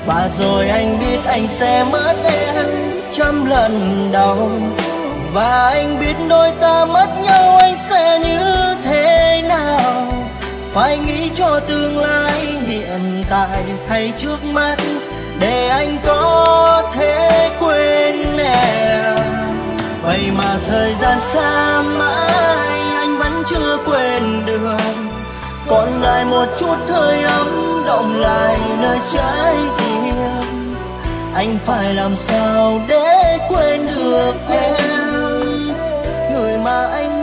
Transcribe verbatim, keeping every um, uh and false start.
Và rồi anh biết anh sẽ mất em trăm lần đau. Và anh biết đôi ta mất nhau anh sẽ như thế nào. Phải nghĩ cho tương lai hiện tại hay trước mắt, để anh có thể quên em. Vậy mà thời gian xa mãi anh vẫn chưa quên được. Còn lại một chút hơi ấm động lại nơi trái tim. Anh phải làm sao để quên được em, người mà anh